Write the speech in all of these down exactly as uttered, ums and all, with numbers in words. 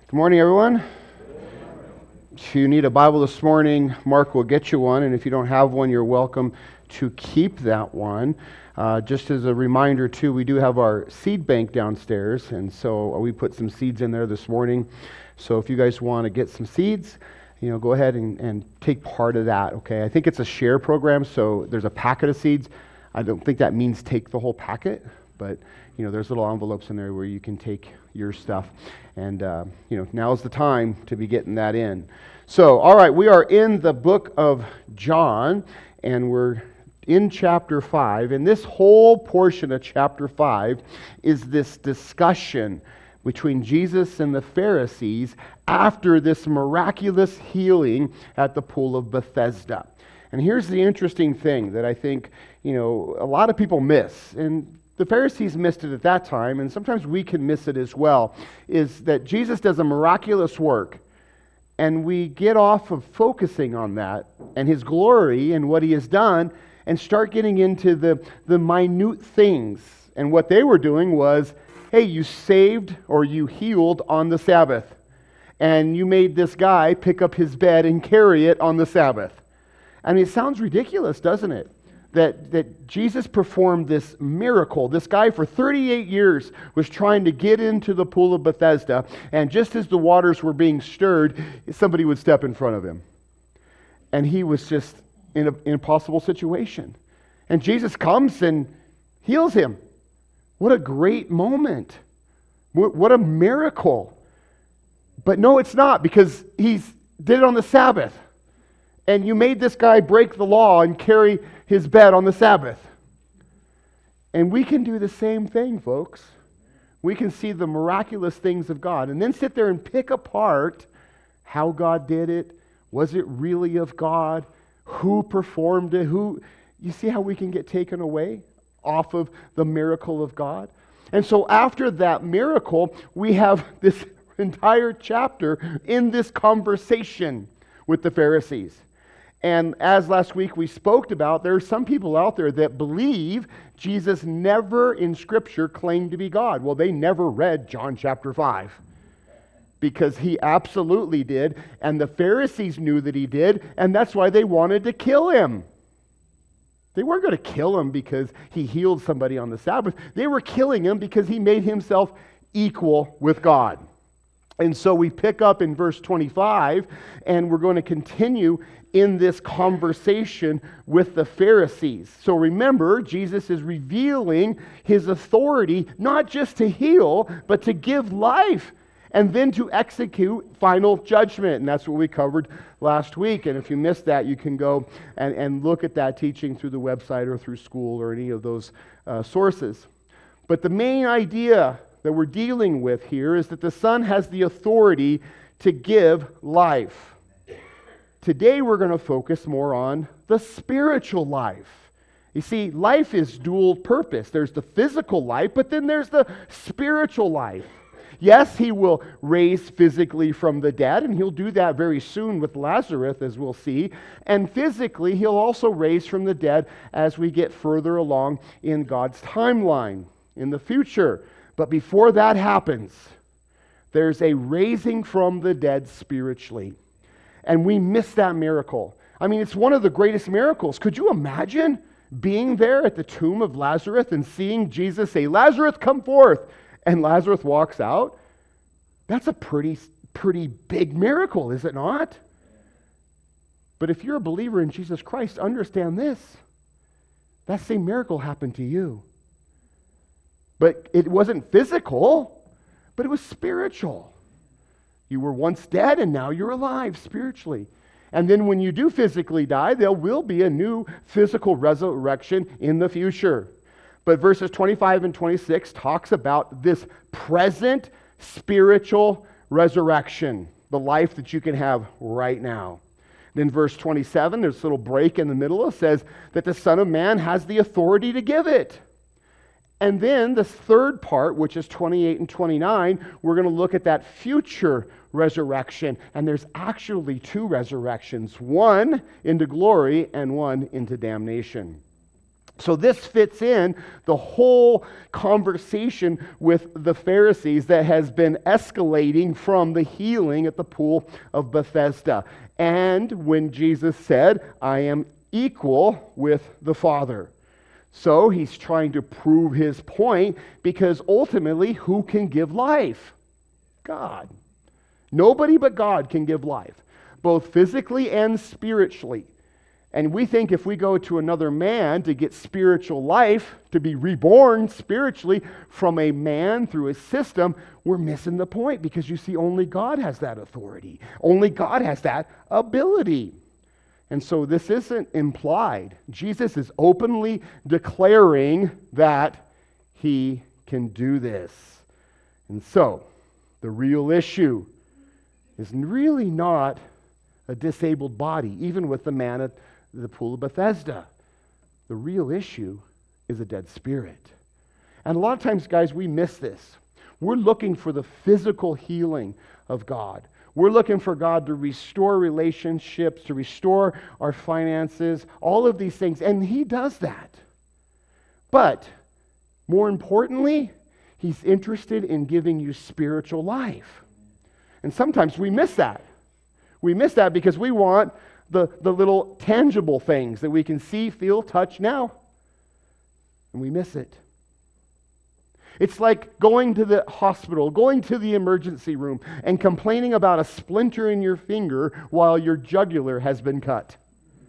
Good morning, everyone. If you need a Bible this morning, Mark will get you one, and if you don't have one, you're welcome to keep that one. Uh, just as a reminder, too, we do have our seed bank downstairs, and so we put some seeds in there this morning. So if you guys want to get some seeds, you know, go ahead and, and take part of that, okay? I think it's a share program, so there's a packet of seeds. I don't think that means take the whole packet, but, you know, there's little envelopes in there where you can take your stuff. And, uh, you know, now's the time to be getting that in. So, all right, we are in the book of John, and we're in chapter five. And this whole portion of chapter five is this discussion between Jesus and the Pharisees after this miraculous healing at the pool of Bethesda. And here's the interesting thing that I think, you know, a lot of people miss. And the Pharisees missed it at that time, and sometimes we can miss it as well, is that Jesus does a miraculous work, and we get off of focusing on that and His glory and what He has done, and start getting into the, the minute things. And what they were doing was, hey, you saved or you healed on the Sabbath, and you made this guy pick up his bed and carry it on the Sabbath. I mean, it sounds ridiculous, doesn't it? That, that Jesus performed this miracle. This guy for thirty-eight years was trying to get into the pool of Bethesda, and just as the waters were being stirred, somebody would step in front of him. And he was just in an impossible situation. And Jesus comes and heals him. What a great moment. What a miracle. But no, it's not, because he did it on the Sabbath. And you made this guy break the law and carry his bed on the Sabbath. And we can do the same thing, folks. We can see the miraculous things of God and then sit there and pick apart how God did it. Was it really of God? Who performed it? Who? You see how we can get taken away off of the miracle of God? And so after that miracle, we have this entire chapter in this conversation with the Pharisees. And as last week we spoke about, there are some people out there that believe Jesus never in Scripture claimed to be God. Well, they never read John chapter five, because He absolutely did, and the Pharisees knew that He did, and that's why they wanted to kill Him. They weren't going to kill Him because He healed somebody on the Sabbath. They were killing Him because He made Himself equal with God. And so we pick up in verse twenty-five, and we're going to continue in this conversation with the Pharisees. So remember, Jesus is revealing His authority not just to heal, but to give life and then to execute final judgment. And that's what we covered last week. And if you missed that, you can go and, and look at that teaching through the website or through school or any of those uh, sources. But the main idea that we're dealing with here is that the Son has the authority to give life. Today we're going to focus more on the spiritual life. You see, life is dual purpose. There's the physical life, but then there's the spiritual life. Yes, He will raise physically from the dead, and He'll do that very soon with Lazarus, as we'll see. And physically, He'll also raise from the dead as we get further along in God's timeline in the future. But before that happens, there's a raising from the dead spiritually. And we miss that miracle. I mean, it's one of the greatest miracles. Could you imagine being there at the tomb of Lazarus and seeing Jesus say, "Lazarus, come forth," and Lazarus walks out? That's a pretty, pretty big miracle, is it not? But if you're a believer in Jesus Christ, understand this. That same miracle happened to you. But it wasn't physical, but it was spiritual. You were once dead, and now you're alive spiritually. And then when you do physically die, there will be a new physical resurrection in the future. But verses twenty-five and twenty-six talks about this present spiritual resurrection, the life that you can have right now. Then verse twenty-seven, there's a little break in the middle. It says that the Son of Man has the authority to give it. And then the third part, which is twenty-eight and twenty-nine, we're going to look at that future resurrection. And there's actually two resurrections, one into glory and one into damnation. So this fits in the whole conversation with the Pharisees that has been escalating from the healing at the pool of Bethesda. And when Jesus said, I am equal with the Father. So he's trying to prove his point, because ultimately, who can give life? God. Nobody but God can give life, both physically and spiritually. And we think if we go to another man to get spiritual life, to be reborn spiritually from a man through a system, we're missing the point, because you see, only God has that authority. Only God has that ability. And so this isn't implied. Jesus is openly declaring that he can do this. And so, the real issue is really not a disabled body, even with the man at the pool of Bethesda. The real issue is a dead spirit. And a lot of times, guys, we miss this. We're looking for the physical healing of God. We're looking for God to restore relationships, to restore our finances, all of these things. And he does that. But more importantly, he's interested in giving you spiritual life. And sometimes we miss that. We miss that because we want the, the little tangible things that we can see, feel, touch now. And we miss it. It's like going to the hospital, going to the emergency room, and complaining about a splinter in your finger while your jugular has been cut.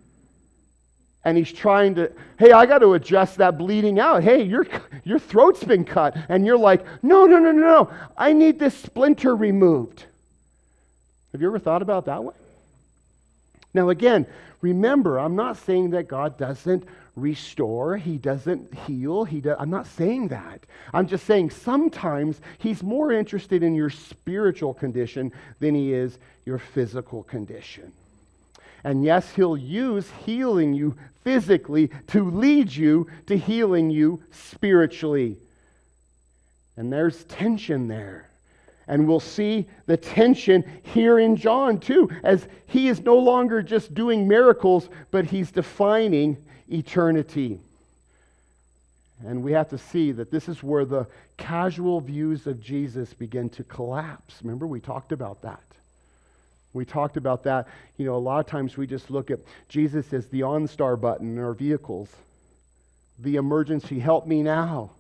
And he's trying to, hey, I got to adjust that bleeding out. Hey, your, your throat's been cut. And you're like, no, no, no, no, no. I need this splinter removed. Have you ever thought about that way? Now again, remember, I'm not saying that God doesn't restore, he doesn't heal, he does, I'm not saying that. I'm just saying sometimes he's more interested in your spiritual condition than he is your physical condition. And yes, he'll use healing you physically to lead you to healing you spiritually. And there's tension there. And we'll see the tension here in John too, as he is no longer just doing miracles, but he's defining eternity. And we have to see that this is where the casual views of Jesus begin to collapse. Remember, we talked about that. We talked about that. You know, a lot of times we just look at Jesus as the OnStar button in our vehicles. The emergency, help me now.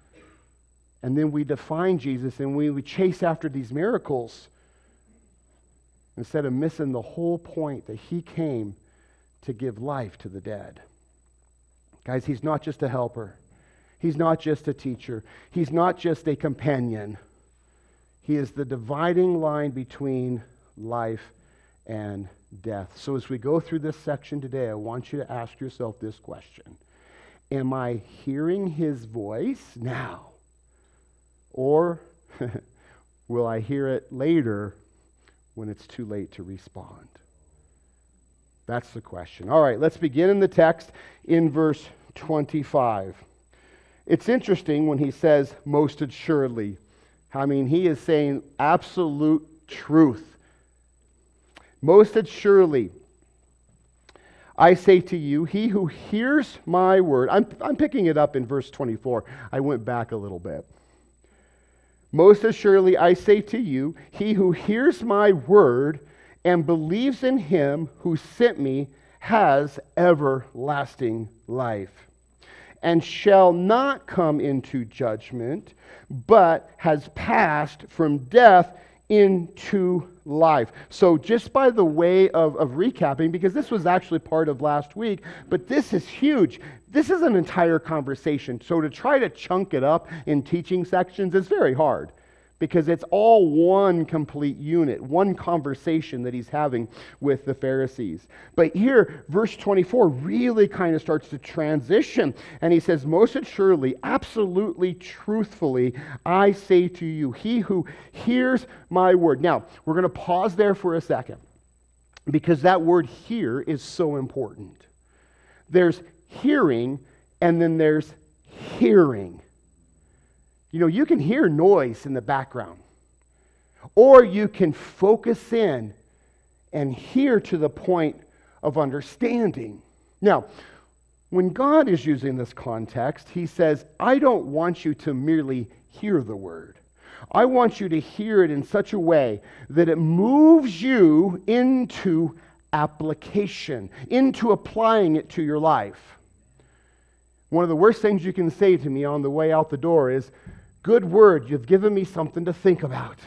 And then we define Jesus and we, we chase after these miracles instead of missing the whole point that he came to give life to the dead. Guys, he's not just a helper. He's not just a teacher. He's not just a companion. He is the dividing line between life and death. So as we go through this section today, I want you to ask yourself this question. Am I hearing his voice now? Or will I hear it later when it's too late to respond? That's the question. All right, let's begin in the text in verse twenty-five. It's interesting when he says, most assuredly. I mean, he is saying absolute truth. Most assuredly, I say to you, he who hears my word. I'm, I'm picking it up in verse twenty-four. I went back a little bit. Most assuredly, I say to you, he who hears my word and believes in him who sent me has everlasting life, and shall not come into judgment, but has passed from death into life. So just by the way of, of recapping, because this was actually part of last week, but this is huge. This is an entire conversation. So to try to chunk it up in teaching sections is very hard, because it's all one complete unit, one conversation that he's having with the Pharisees. But here, verse twenty-four really kind of starts to transition. And he says, most assuredly, absolutely, truthfully, I say to you, he who hears my word. Now, we're going to pause there for a second, because that word hear is so important. There's hearing, and then there's hearing. You know, you can hear noise in the background, or you can focus in and hear to the point of understanding. Now, When God is using this context, he says, I don't want you to merely hear the word. I want you to hear it in such a way that it moves you into application, into applying it to your life. One of the worst things you can say to me on the way out the door is, good word, you've given me something to think about.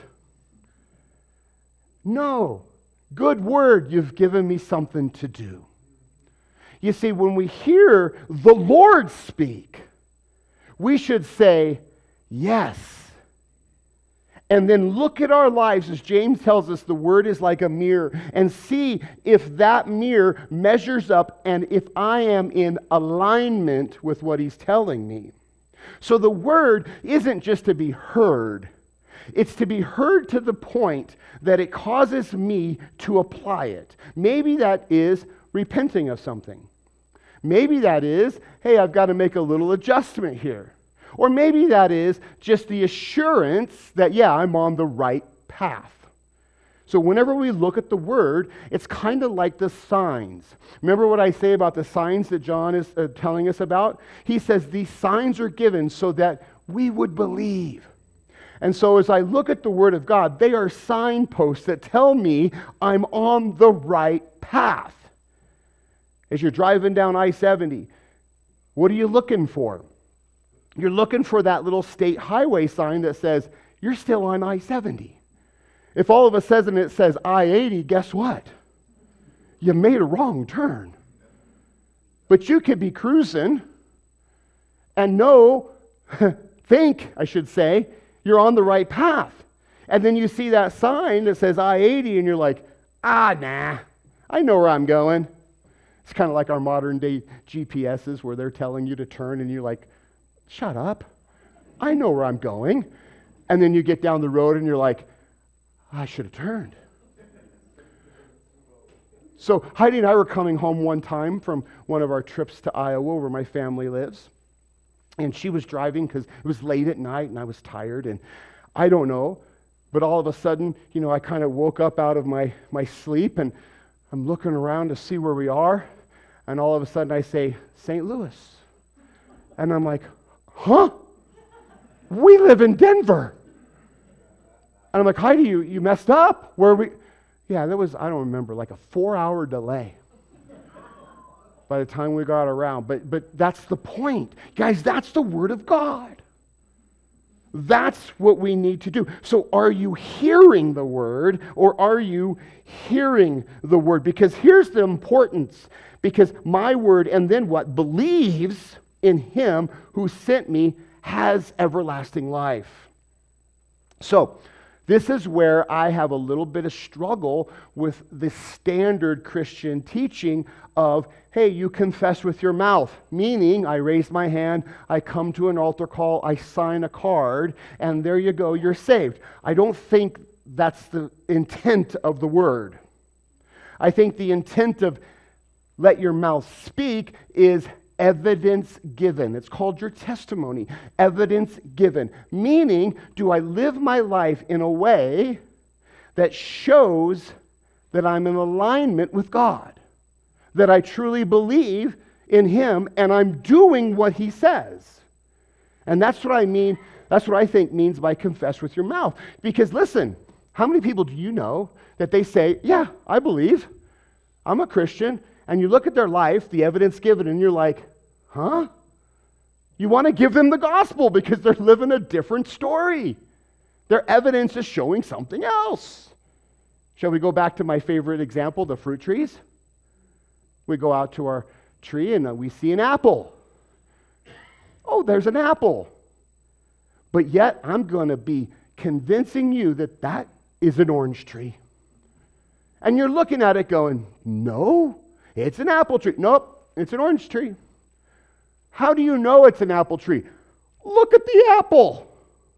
No, good word, you've given me something to do. You see, when we hear the Lord speak, we should say, yes. And then look at our lives, as James tells us, the word is like a mirror, and see if that mirror measures up and if I am in alignment with what he's telling me. So the word isn't just to be heard. It's to be heard to the point that it causes me to apply it. Maybe that is repenting of something. Maybe that is, hey, I've got to make a little adjustment here. Or maybe that is just the assurance that, yeah, I'm on the right path. So whenever we look at the word, it's kind of like the signs. Remember what I say about the signs that John is uh, telling us about? He says these signs are given so that we would believe. And so as I look at the word of God, they are signposts that tell me I'm on the right path. As you're driving down I seventy, what are you looking for? You're looking for that little state highway sign that says, you're still on I seventy. If all of a sudden it says I eighty, guess what? You made a wrong turn. But you could be cruising and know, think, I should say, you're on the right path. And then you see that sign that says I eighty and you're like, ah, nah, I know where I'm going. It's kind of like our modern day G P S's where they're telling you to turn and you're like, shut up. I know where I'm going. And then you get down the road and you're like, I should have turned. So Heidi and I were coming home one time from one of our trips to Iowa where my family lives. And she was driving because it was late at night and I was tired. And I don't know, but all of a sudden, you know, I kind of woke up out of my, my sleep and I'm looking around to see where we are. And all of a sudden I say, Saint Louis. And I'm like, huh? We live in Denver. And I'm like, Heidi, you, you messed up. Where are we? Yeah, that was, I don't remember, like a four-hour delay by the time we got around. But but that's the point. Guys, that's the Word of God. That's what we need to do. So are you hearing the Word or are you hearing the Word? Because here's the importance. Because my word, and then what? Believes in him who sent me has everlasting life. So, this is where I have a little bit of struggle with the standard Christian teaching of, hey, you confess with your mouth, meaning I raise my hand, I come to an altar call, I sign a card, and there you go, you're saved. I don't think that's the intent of the word. I think the intent of let your mouth speak is evidence given. It's called your testimony. Evidence given. Meaning, do I live my life in a way that shows that I'm in alignment with God? That I truly believe in him and I'm doing what he says. And that's what I mean, that's what I think means by confess with your mouth. Because listen, how many people do you know that they say, yeah, I believe, I'm a Christian, and you look at their life, the evidence given, and you're like, huh? You want to give them the gospel because they're living a different story. Their evidence is showing something else. Shall we go back to my favorite example, the fruit trees? We go out to our tree and we see an apple. Oh, there's an apple. But yet, I'm going to be convincing you that that is an orange tree. And you're looking at it going, no, it's an apple tree. Nope, it's an orange tree. How do you know it's an apple tree? Look at the apple.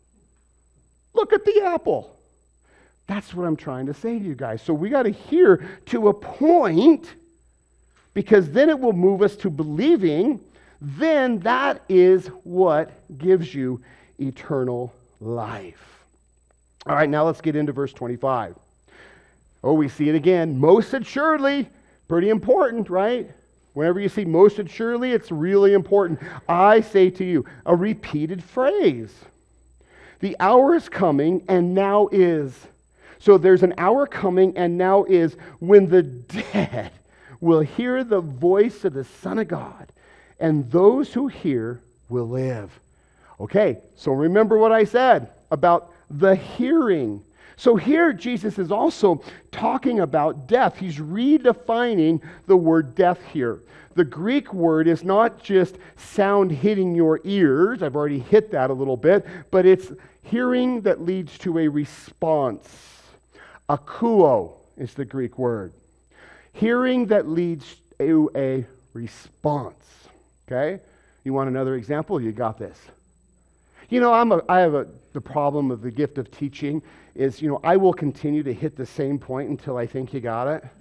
Look at the apple. That's what I'm trying to say to you guys. So we got to hear to a point, because then it will move us to believing. Then that is what gives you eternal life. All right, now let's get into verse twenty-five. Oh, we see it again. Most assuredly, pretty important, right? Whenever you see most assuredly, it's really important. I say to you, a repeated phrase. The hour is coming and now is. So there's an hour coming and now is when the dead will hear the voice of the Son of God, and those who hear will live. Okay, so remember what I said about the hearing. So here Jesus is also talking about death. He's redefining the word death here. The Greek word is not just sound hitting your ears. I've already hit that a little bit, but it's hearing that leads to a response. Akuo is the Greek word. Hearing that leads to a response. Okay? You want another example? You got this. You know, I'm a, I have a, the problem of the gift of teaching is, you know, I will continue to hit the same point until I think you got it.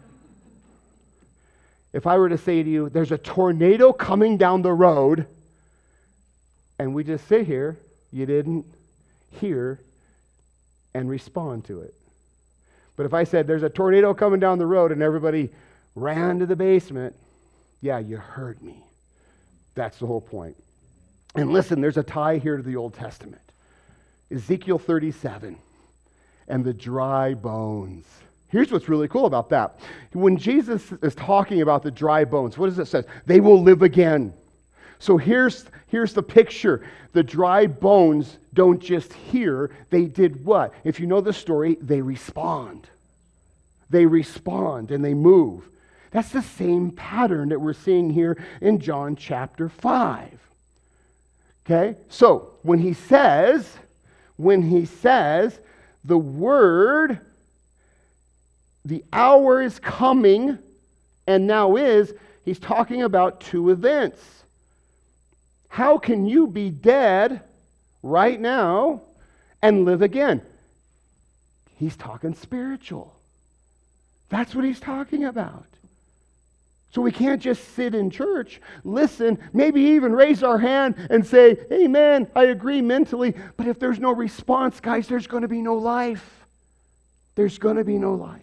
If I were to say to you, there's a tornado coming down the road, and we just sit here, you didn't hear and respond to it. But if I said, there's a tornado coming down the road, and everybody ran to the basement, yeah, you heard me. That's the whole point. And listen, there's a tie here to the Old Testament. Ezekiel thirty-seven and the dry bones. Here's what's really cool about that. When Jesus is talking about the dry bones, what does it say? They will live again. So here's, here's the picture. The dry bones don't just hear, they did what? If you know the story, they respond. They respond and they move. That's the same pattern that we're seeing here in John chapter five. Okay? So, when he says, when he says, the word, the hour is coming, and now is, he's talking about two events. How can you be dead right now and live again? He's talking spiritual. That's what he's talking about. So we can't just sit in church, listen, maybe even raise our hand and say, amen, I agree mentally. But if there's no response, guys, there's going to be no life. There's going to be no life.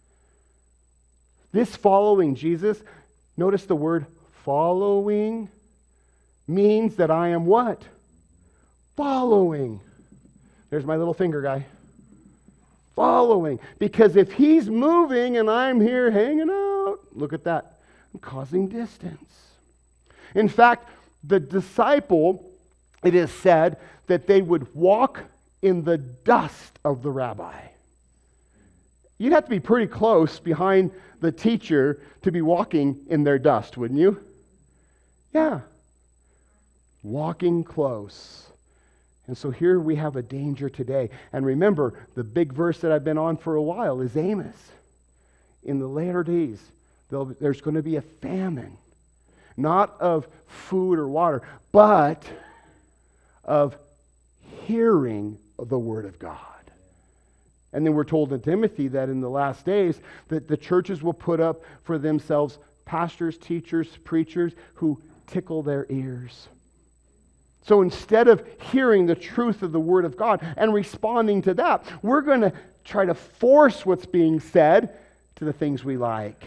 This following Jesus, notice the word following means that I am what? Following. There's my little finger guy. Following. Because if he's moving and I'm here hanging out, look at that. I'm causing distance. In fact, the disciple, it is said that they would walk in the dust of the rabbi. You'd have to be pretty close behind the teacher to be walking in their dust, wouldn't you? Yeah. Walking close. And so here we have a danger today. And remember, the big verse that I've been on for a while is Amos. In the later days, there's going to be a famine. Not of food or water, but of hearing the Word of God. And then we're told in Timothy that in the last days that the churches will put up for themselves pastors, teachers, preachers who tickle their ears. So instead of hearing the truth of the Word of God and responding to that, we're going to try to force what's being said to the things we like.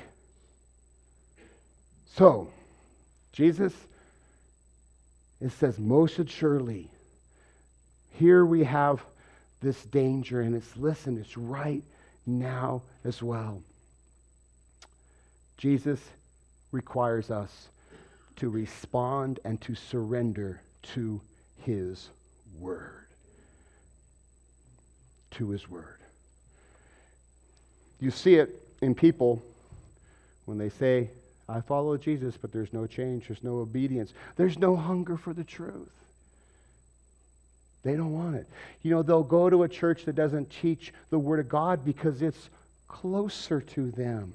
So, Jesus, it says, most assuredly, here we have this danger, and it's, listen, it's right now as well. Jesus requires us to respond and to surrender to His Word. To His Word. You see it in people when they say, I follow Jesus, but there's no change, there's no obedience, there's no hunger for the truth. They don't want it. You know, they'll go to a church that doesn't teach the Word of God because it's closer to them.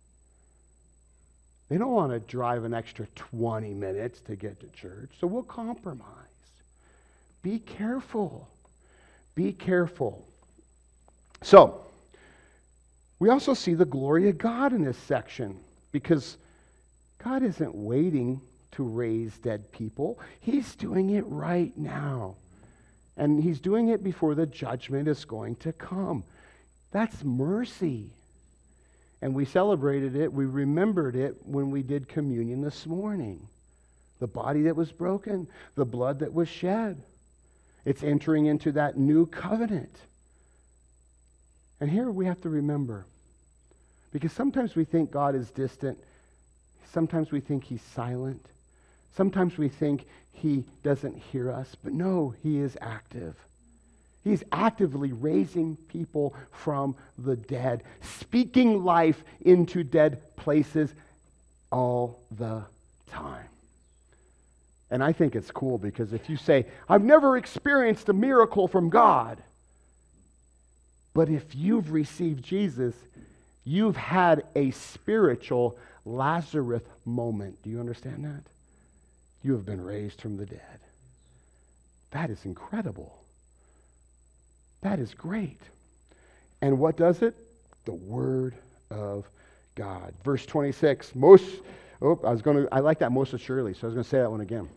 They don't want to drive an extra twenty minutes to get to church, so we'll compromise. Be careful. Be careful. So, we also see the glory of God in this section, because God isn't waiting to raise dead people. He's doing it right now. And He's doing it before the judgment is going to come. That's mercy. And we celebrated it, we remembered it when we did communion this morning. The body that was broken, the blood that was shed. It's entering into that new covenant. And here we have to remember, because sometimes we think God is distant. Sometimes we think he's silent. Sometimes we think he doesn't hear us. But no, he is active. He's actively raising people from the dead, speaking life into dead places all the time. And I think it's cool because if you say, I've never experienced a miracle from God, but if you've received Jesus, you've had a spiritual Lazarus moment. Do you understand that? You have been raised from the dead. That is incredible. That is great. And what does it? The Word of God. Verse twenty-six. Most, oh, I was going to, I like that most assuredly, so I was going to say that one again.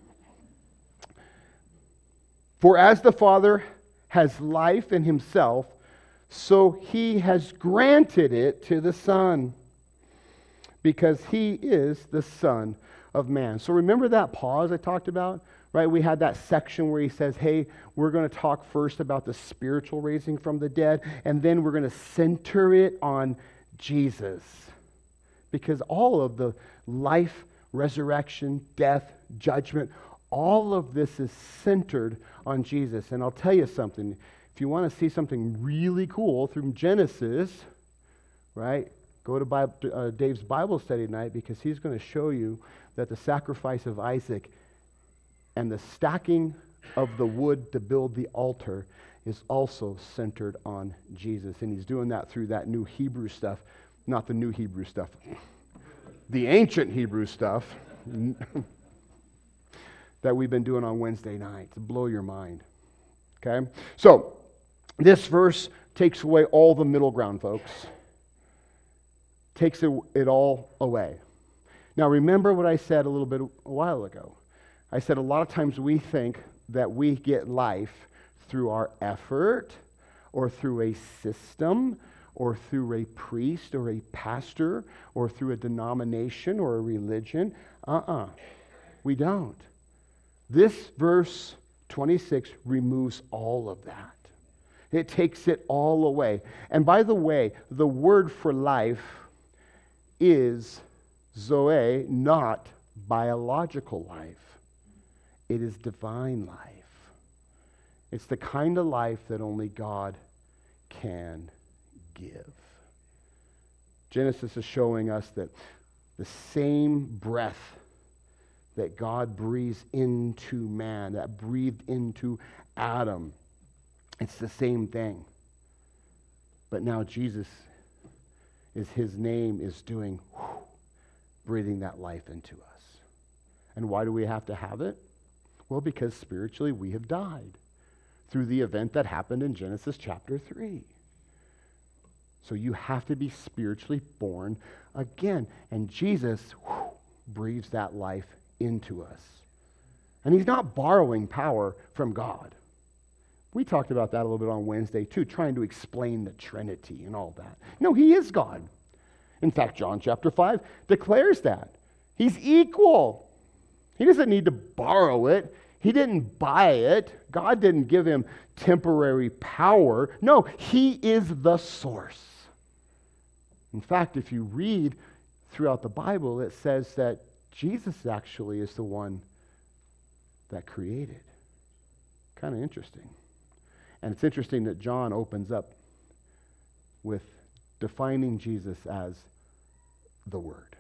For as the Father has life in himself, so he has granted it to the Son, because he is the Son of Man. So remember that pause I talked about? Right? We had that section where he says, hey, we're going to talk first about the spiritual raising from the dead, and then we're going to center it on Jesus. Because all of the life, resurrection, death, judgment, all of this is centered on Jesus. And I'll tell you something. If you want to see something really cool from Genesis, right, go to Bible, uh, Dave's Bible study tonight, because he's going to show you that the sacrifice of Isaac and the stacking of the wood to build the altar is also centered on Jesus. And he's doing that through that new Hebrew stuff, not the new Hebrew stuff, the ancient Hebrew stuff that we've been doing on Wednesday nights. Blow your mind. Okay? So, this verse takes away all the middle ground, folks. Takes it, it all away. Now, remember what I said a little bit a while ago. I said a lot of times we think that we get life through our effort or through a system or through a priest or a pastor or through a denomination or a religion. Uh-uh. We don't. This verse twenty-six removes all of that. It takes it all away. And by the way, the word for life is Zoe, not biological life. It is divine life. It's the kind of life that only God can give. Genesis is showing us that the same breath that God breathes into man, that breathed into Adam, it's the same thing. But now Jesus is, his name is doing, whew, breathing that life into us. And why do we have to have it? Well, because spiritually we have died through the event that happened in Genesis chapter three. So you have to be spiritually born again. And Jesus whew, breathes that life into us. And he's not borrowing power from God. We talked about that a little bit on Wednesday too, trying to explain the Trinity and all that. No, he is God. In fact, John chapter five declares that. He's equal. He doesn't need to borrow it. He didn't buy it. God didn't give him temporary power. No, he is the source. In fact, if you read throughout the Bible, it says that Jesus actually is the one that created. Kind of interesting. And it's interesting that John opens up with defining Jesus as the Word.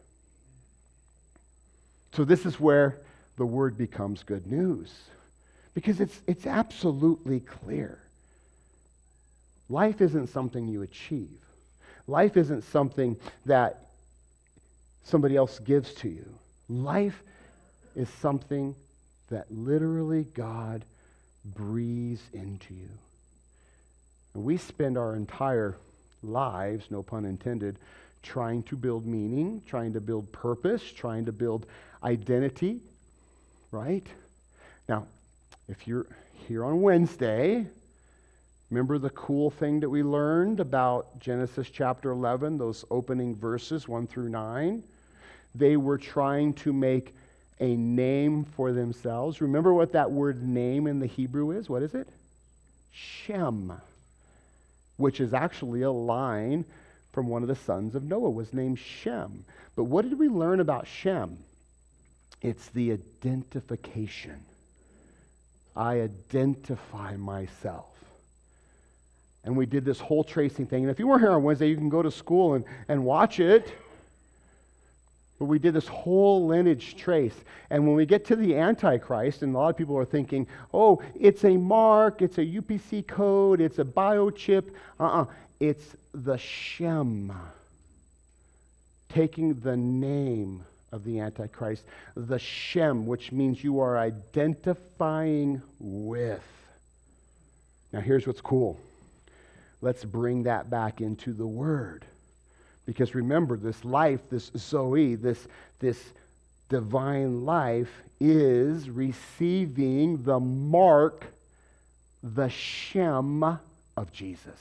So this is where the Word becomes good news, because it's it's absolutely clear. Life isn't something you achieve. Life isn't something that somebody else gives to you. Life is something that literally God breathes into you. And we spend our entire lives, no pun intended, trying to build meaning, trying to build purpose, trying to build identity, right? Now, if you're here on Wednesday, Remember the cool thing that we learned about Genesis chapter eleven, those opening verses one through nine? They were trying to make a name for themselves. Remember what that word name in the Hebrew is? What is it? Shem, which is actually a line from one of the sons of Noah, was named Shem. But what did we learn about Shem? It's the identification. I identify myself. And we did this whole tracing thing. And if you weren't here on Wednesday, you can go to school and, and watch it. But we did this whole lineage trace. And when we get to the Antichrist, and a lot of people are thinking, oh, it's a mark, it's a U P C code, it's a biochip. Uh-uh. It's the Shem. Taking the name of the Antichrist. The Shem, which means you are identifying with. Now here's what's cool. Let's bring that back into the Word. Because remember, this life, this Zoe, this, this divine life is receiving the mark, the Shem of Jesus.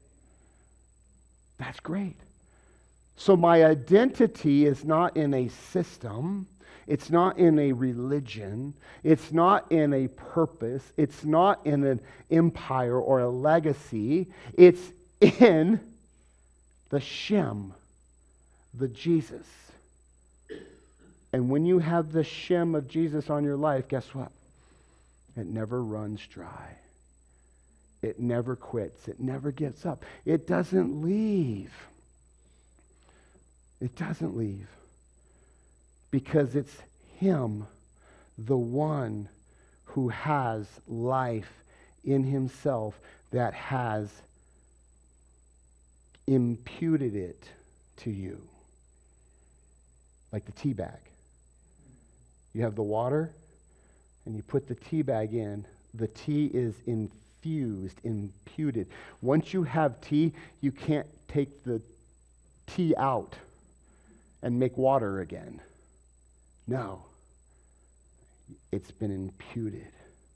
That's great. So my identity is not in a system. It's not in a religion. It's not in a purpose. It's not in an empire or a legacy. It's in the Shem, the Jesus. And when you have the Shem of Jesus on your life, guess what? It never runs dry. It never quits. It never gives up. It doesn't leave. It doesn't leave. Because it's Him, the one who has life in Himself, that has imputed it to you. Like the tea bag. You have the water, and you put the tea bag in. The tea is infused, imputed. Once you have tea, you can't take the tea out and make water again. No. It's been imputed.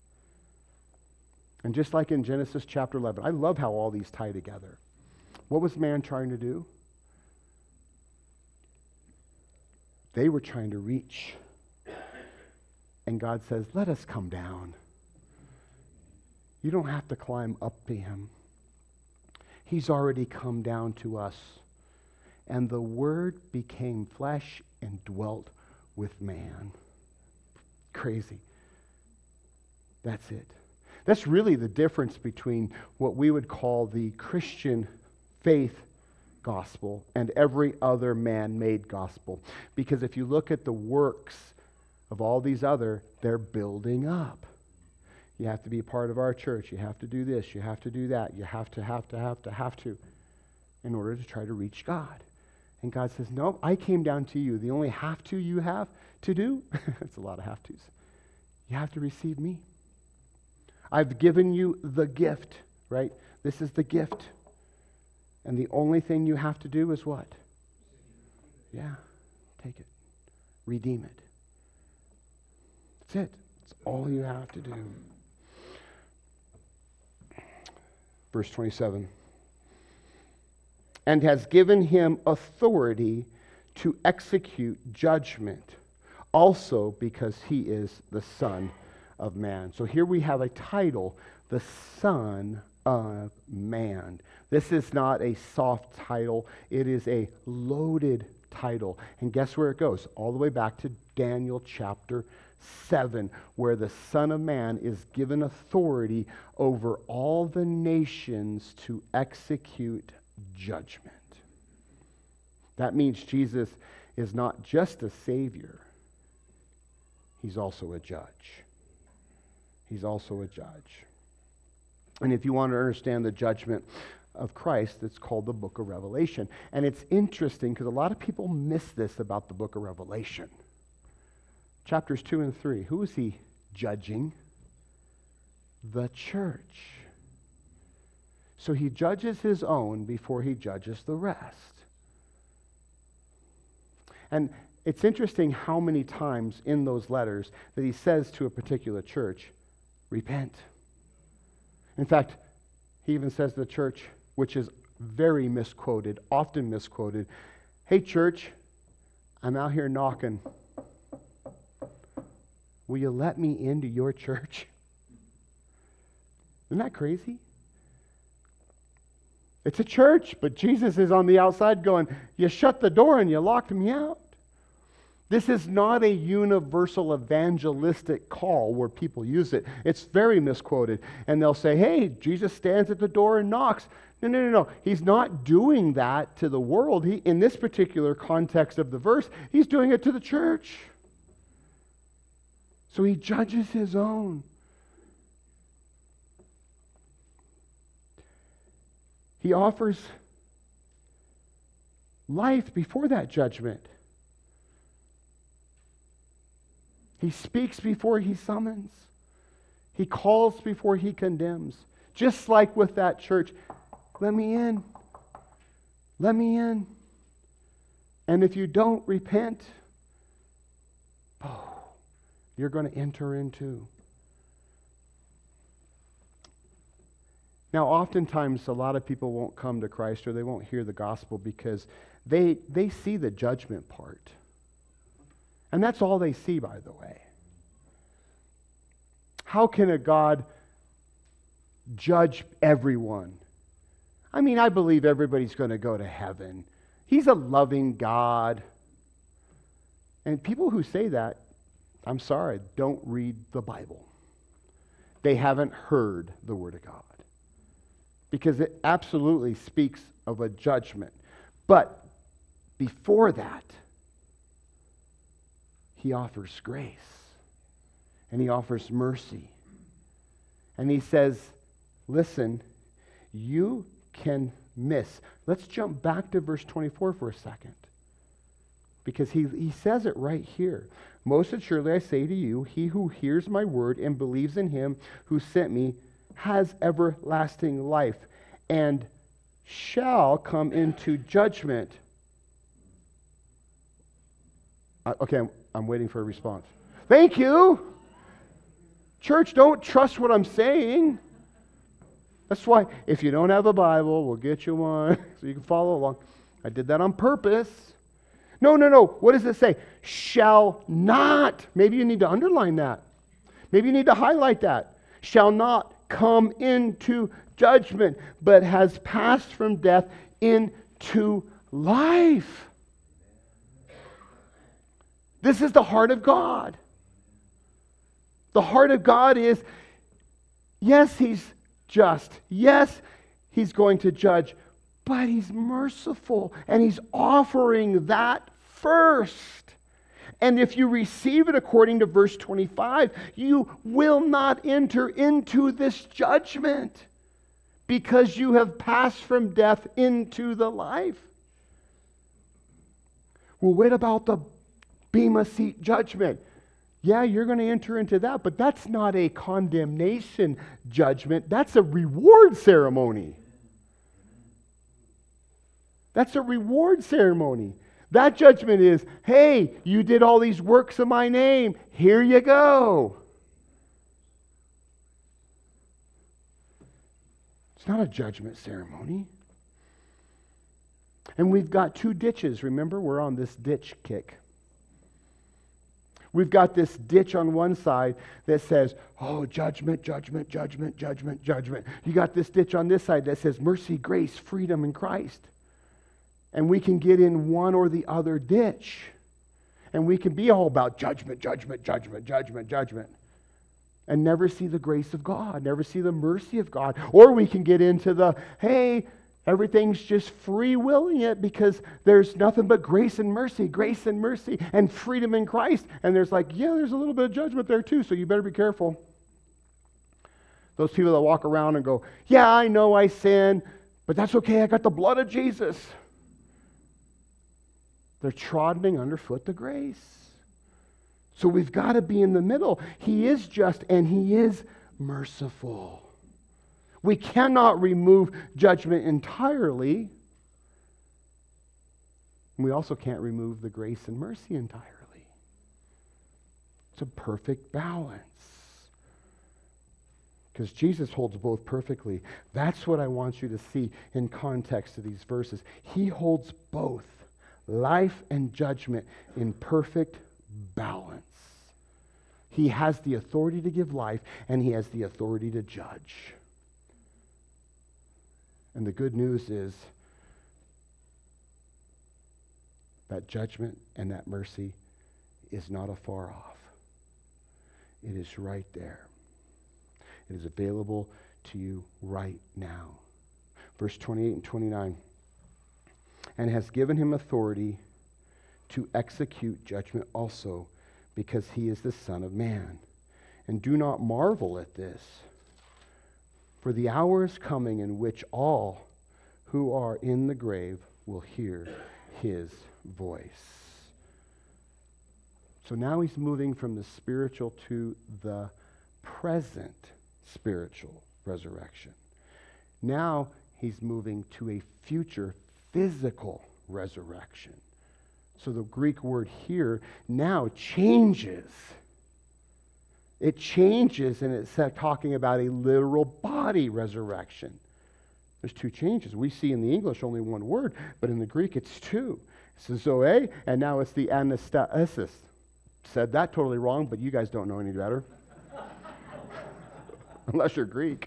And just like in Genesis chapter eleven, I love how all these tie together. What was man trying to do? They were trying to reach. And God says, let us come down. You don't have to climb up to Him. He's already come down to us. And the Word became flesh and dwelt with man. Crazy. That's it. That's really the difference between what we would call the Christian faith gospel and every other man-made gospel. Because if you look at the works of all these other, they're building up. You have to be a part of our church. You have to do this. You have to do that. You have to, have to, have to, have to in order to try to reach God. And God says, no, I came down to you. The only have to you have to do, it's a lot of have tos. You have to receive me. I've given you the gift, right? This is the gift. And the only thing you have to do is what? Yeah, take it. Redeem it. That's it. That's all you have to do. Verse twenty-seven. And has given him authority to execute judgment, also because he is the Son of Man. So here we have a title, the Son of Man. This is not a soft title. It is a loaded title. And guess where it goes? All the way back to Daniel chapter seven, where the Son of Man is given authority over all the nations to execute judgment. That means Jesus is not just a Savior. He's also a judge. He's also a judge. And if you want to understand the judgment of Christ, it's called the book of Revelation. And it's interesting because a lot of people miss this about the book of Revelation. Chapters two and three, who is he judging? The church. So he judges his own before he judges the rest. And it's interesting how many times in those letters that he says to a particular church, repent. In fact, he He even says to the church, which is very misquoted, often misquoted, "Hey church, I'm out here knocking. Will you let me into your church?" Isn't that crazy? It's a church, but Jesus is on the outside going, "You shut the door and you locked me out." This is not a universal evangelistic call where people use it. It's very misquoted. And they'll say, "Hey, Jesus stands at the door and knocks." No, no, no, no. He's not doing that to the world. He, in this particular context of the verse, he's doing it to the church. So he judges his own. He offers life before that judgment. He speaks before he summons. He calls before he condemns. Just like with that church, "Let me in. Let me in. And if you don't repent, oh, you're going to enter into." Now, oftentimes, a lot of people won't come to Christ or they won't hear the gospel because they they see the judgment part. And that's all they see, by the way. How can a God judge everyone? I mean, I believe everybody's going to go to heaven. He's a loving God. And people who say that, I'm sorry, don't read the Bible. They haven't heard the Word of God. Because it absolutely speaks of a judgment. But before that, he offers grace. And he offers mercy. And he says, listen, you can miss. Let's jump back to verse twenty-four for a second. Because he, he says it right here. "Most assuredly I say to you, he who hears my word and believes in him who sent me has everlasting life and shall come into judgment." Uh, okay, I'm, I'm waiting for a response. Thank you. Church, don't trust what I'm saying. That's why if you don't have a Bible, we'll get you one so you can follow along. I did that on purpose. No, no, no. What does it say? Shall not. Maybe you need to underline that. Maybe you need to highlight that. Shall not come into judgment, but has passed from death into life. This is the heart of God. The heart of God is, yes, he's just. Yes, he's going to judge, but he's merciful, and he's offering that first. And if you receive it according to verse twenty-five, you will not enter into this judgment because you have passed from death into the life. Well, what about the Bema Seat judgment? Yeah, you're going to enter into that, but that's not a condemnation judgment. That's a reward ceremony. That's a reward ceremony. That judgment is, hey, you did all these works in my name. Here you go. It's not a judgment ceremony. And we've got two ditches. Remember, we're on this ditch kick. We've got this ditch on one side that says, oh, judgment, judgment, judgment, judgment, judgment. You got this ditch on this side that says mercy, grace, freedom in Christ. And we can get in one or the other ditch. And we can be all about judgment, judgment, judgment, judgment, judgment. And never see the grace of God, never see the mercy of God. Or we can get into the, hey, everything's just free willing it because there's nothing but grace and mercy, grace and mercy, and freedom in Christ. And there's like, yeah, there's a little bit of judgment there too, so you better be careful. Those people that walk around and go, yeah, I know I sin, but that's okay, I got the blood of Jesus. They're trotting underfoot the grace. So we've got to be in the middle. He is just and he is merciful. We cannot remove judgment entirely. We also can't remove the grace and mercy entirely. It's a perfect balance. Because Jesus holds both perfectly. That's what I want you to see in context of these verses. He holds both, life and judgment, in perfect balance. He has the authority to give life, and he has the authority to judge. And the good news is that judgment and that mercy is not afar off. It is right there. It is available to you right now. Verse twenty-eight and twenty-nine. And has given him authority to execute judgment also, because he is the Son of Man. And do not marvel at this, for the hour is coming in which all who are in the grave will hear his voice. So now he's moving from the spiritual to the present spiritual resurrection. Now he's moving to a future physical resurrection. So the Greek word here now changes. It changes, and it's talking about a literal body resurrection. There's two changes. We see in the English only one word, but in the Greek it's two. It's the zoe, and now it's the anastasis. Said that totally wrong, but you guys don't know any better. Unless you're Greek.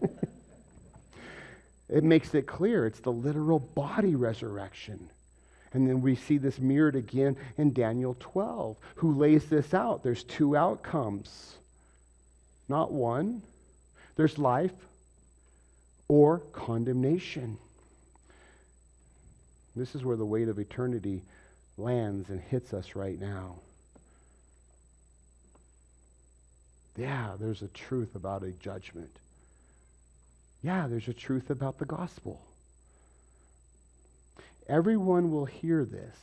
It makes it clear. It's the literal body resurrection. And then we see this mirrored again in Daniel twelve, who lays this out. There's two outcomes, not one. There's life or condemnation. This is where the weight of eternity lands and hits us right now. Yeah, there's a truth about a judgment. Yeah, there's a truth about the gospel. Everyone will hear this.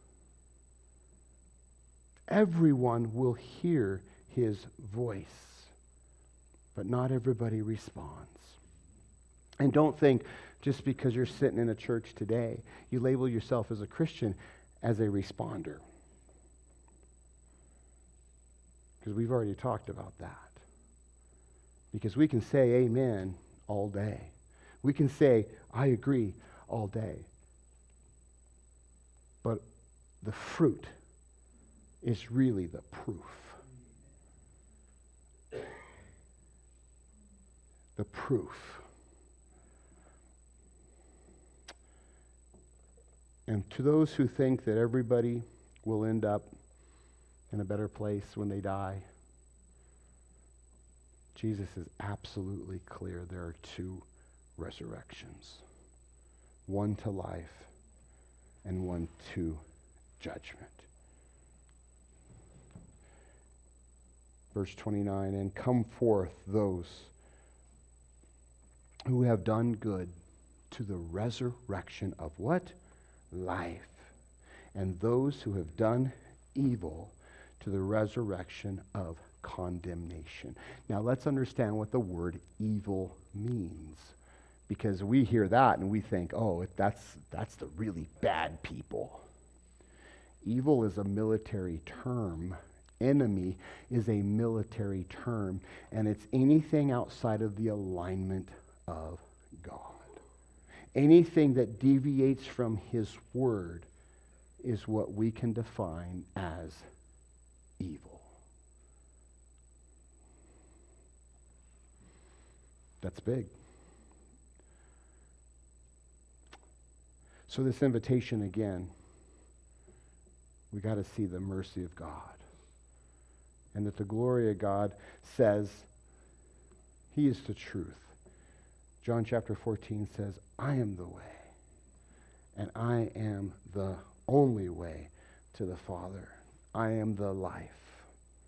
Everyone will hear his voice. But not everybody responds. And don't think just because you're sitting in a church today, you label yourself as a Christian as a responder. Because we've already talked about that. Because we can say amen all day. We can say, I agree all day. But the fruit is really the proof. The proof. And to those who think that everybody will end up in a better place when they die, Jesus is absolutely clear. There are two resurrections. One to life and one to judgment. Verse twenty-nine, and come forth those who have done good to the resurrection of what? Life. And those who have done evil to the resurrection of condemnation. Now let's understand what the word evil means. Because we hear that and we think, oh, that's, that's the really bad people. Evil is a military term. Enemy is a military term. And it's anything outside of the alignment of God. Anything that deviates from his word is what we can define as evil. That's big. So this invitation again, we got to see the mercy of God. And that the glory of God says he is the truth. John chapter fourteen says, I am the way, and I am the only way to the Father. I am the life.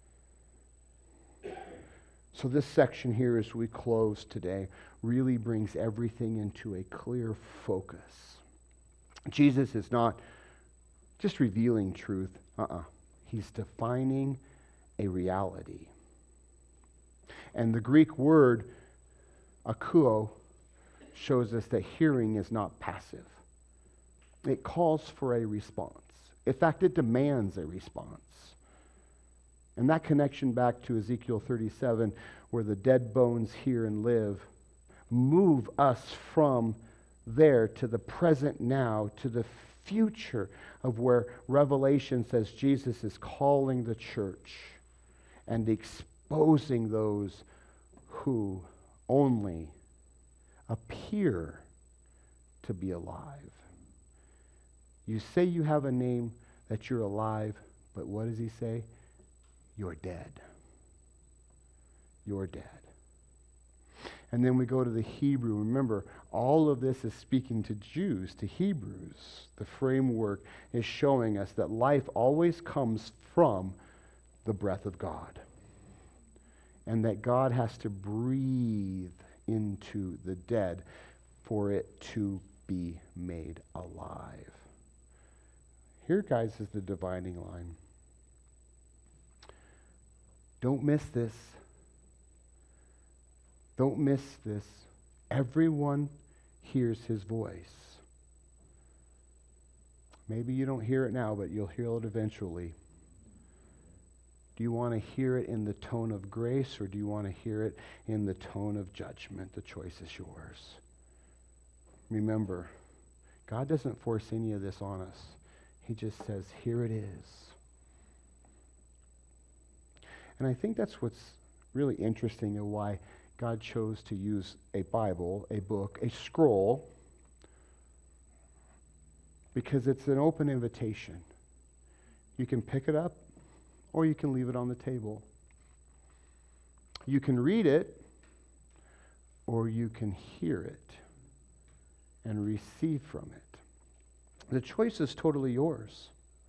So this section here, as we close today, really brings everything into a clear focus. Jesus is not just revealing truth. Uh-uh. He's defining a reality. And the Greek word, akouo, shows us that hearing is not passive. It calls for a response. In fact, it demands a response. And that connection back to Ezekiel thirty-seven, where the dead bones hear and live, move us from there to the present now, to the future of where Revelation says Jesus is calling the church and exposing those who only appear to be alive. You say you have a name, that you're alive, but what does he say? You're dead. You're dead. And then we go to the Hebrew. Remember, all of this is speaking to Jews, to Hebrews. The framework is showing us that life always comes from the breath of God. And that God has to breathe into the dead for it to be made alive. Here, guys, is the dividing line. Don't miss this. Don't miss this. Everyone hears his voice. Maybe you don't hear it now, but you'll hear it eventually. Do you want to hear it in the tone of grace, or do you want to hear it in the tone of judgment? The choice is yours. Remember, God doesn't force any of this on us. He just says, here it is. And I think that's what's really interesting and why God chose to use a Bible, a book, a scroll, because it's an open invitation. You can pick it up, or you can leave it on the table. You can read it, or you can hear it and receive from it. The choice is totally yours.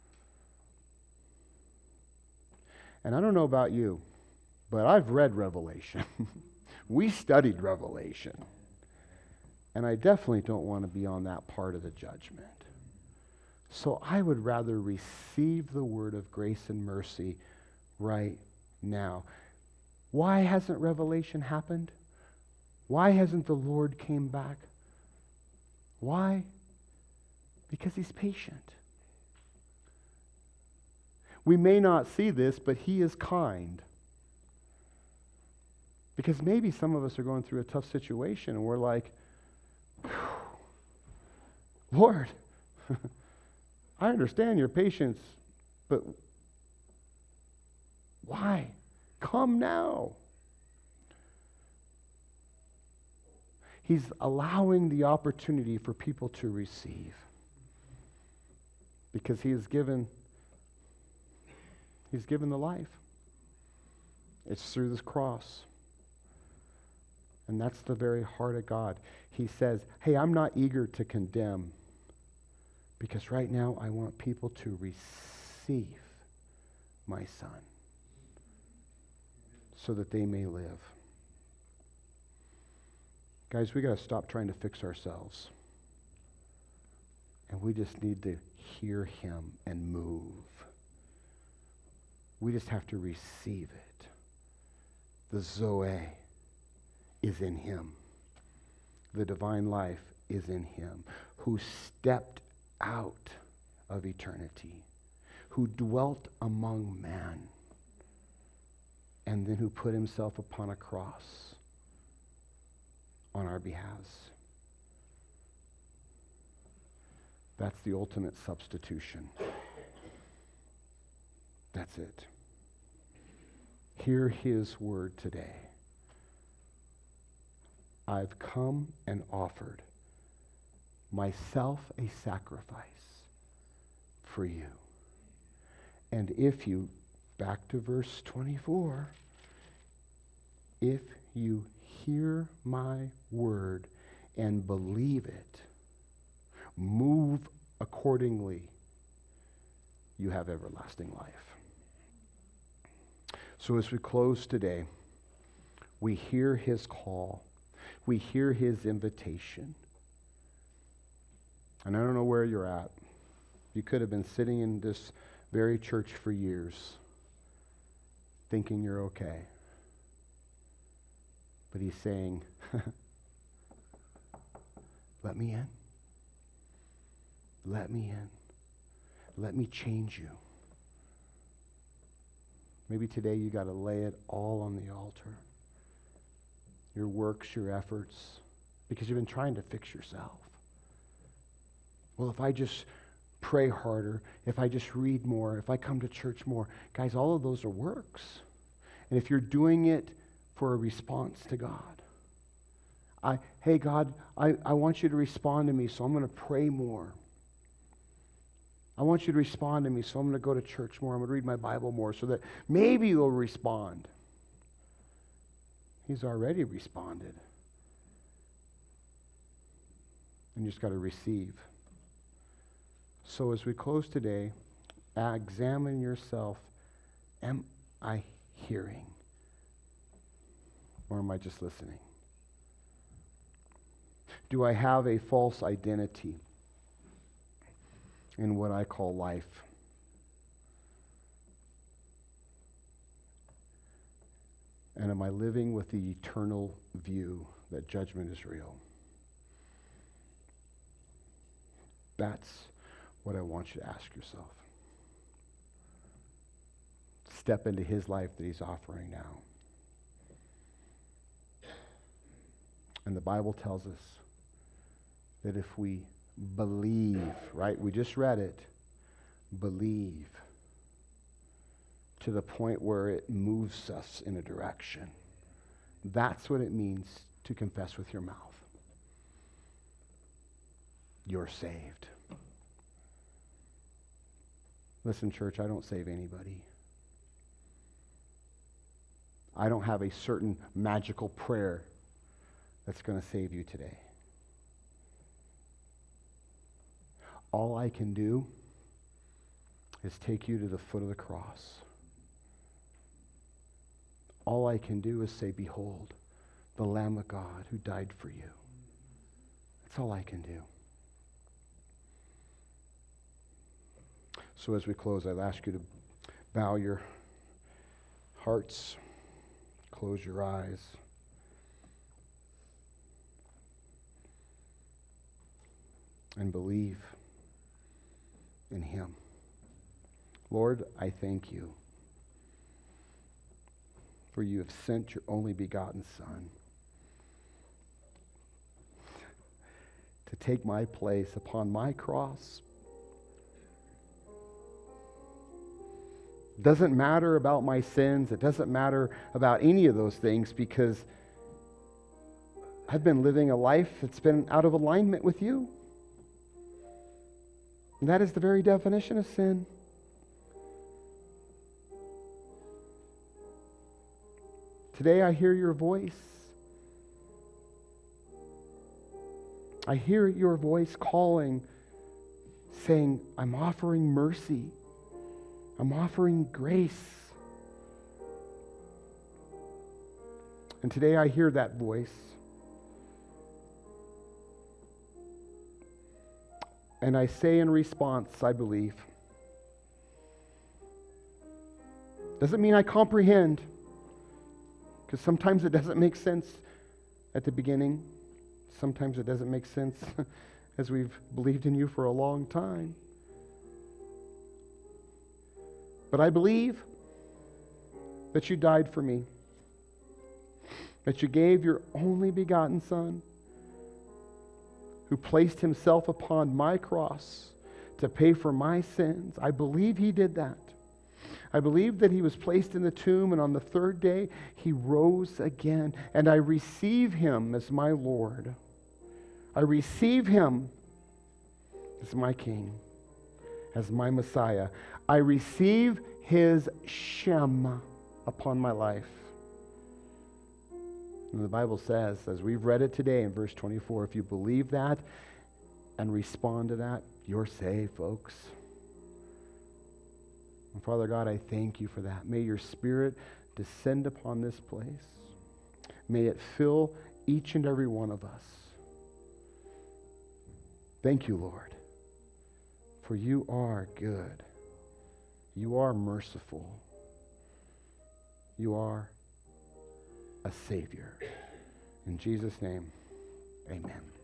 And I don't know about you, but I've read Revelation. We studied Revelation. And I definitely don't want to be on that part of the judgment. So I would rather receive the word of grace and mercy right now. Why hasn't Revelation happened? Why hasn't the Lord came back? Why? Because he's patient. We may not see this, but he is kind. Because maybe some of us are going through a tough situation and we're like, Lord, I understand your patience, but why? Come now. He's allowing the opportunity for people to receive. Because he has given, he's given the life. It's through this cross. And that's the very heart of God. He says, hey, I'm not eager to condemn, because right now I want people to receive my Son so that they may live. Guys, we got to stop trying to fix ourselves. And we just need to hear him and move. We just have to receive it. The Zoe is in him. The divine life is in him, who stepped out of eternity, who dwelt among man, and then who put himself upon a cross on our behalves. That's the ultimate substitution. That's it. Hear his word today. I've come and offered myself a sacrifice for you. And if you, back to verse twenty-four, if you hear my word and believe it, move accordingly, you have everlasting life. So as we close today, we hear his call. We hear his invitation. And I don't know where you're at. You could have been sitting in this very church for years thinking you're okay. But he's saying, let me in. Let me in. Let me change you. Maybe today you got to lay it all on the altar. Your works, your efforts, because you've been trying to fix yourself. Well, if I just pray harder, if I just read more, if I come to church more, guys, all of those are works. And if you're doing it for a response to God, I, hey, God, I, I want you to respond to me, so I'm going to pray more. I want you to respond to me, so I'm going to go to church more. I'm going to read my Bible more so that maybe you'll respond. He's already responded. And you just got to receive. So as we close today, examine yourself. Am I hearing? Or am I just listening? Do I have a false identity in what I call life? And am I living with the eternal view that judgment is real? That's what I want you to ask yourself. Step into his life that he's offering now. And the Bible tells us that if we believe, right? We just read it. Believe to the point where it moves us in a direction. That's what it means to confess with your mouth. You're saved. Listen, church, I don't save anybody. I don't have a certain magical prayer that's going to save you today. All I can do is take you to the foot of the cross. All I can do is say, behold, the Lamb of God who died for you. That's all I can do. So as we close, I'd ask you to bow your hearts, close your eyes. And believe in him. Lord, I thank you for you have sent your only begotten Son to take my place upon my cross. It doesn't matter about my sins. It doesn't matter about any of those things because I've been living a life that's been out of alignment with you. And that is the very definition of sin. Today I hear your voice. I hear your voice calling, saying, I'm offering mercy. I'm offering grace. And today I hear that voice. And I say in response, I believe. Doesn't mean I comprehend, because sometimes it doesn't make sense at the beginning. Sometimes it doesn't make sense as we've believed in you for a long time. But I believe that you died for me, that you gave your only begotten Son, who placed himself upon my cross to pay for my sins. I believe he did that. I believe that he was placed in the tomb, and on the third day he rose again, and I receive him as my Lord. I receive him as my King, as my Messiah. I receive his Shem upon my life. And the Bible says, as we've read it today in verse twenty-four, if you believe that and respond to that, you're saved, folks. And Father God, I thank you for that. May your Spirit descend upon this place. May it fill each and every one of us. Thank you, Lord, for you are good. You are merciful. You are a Savior. In Jesus' name, amen.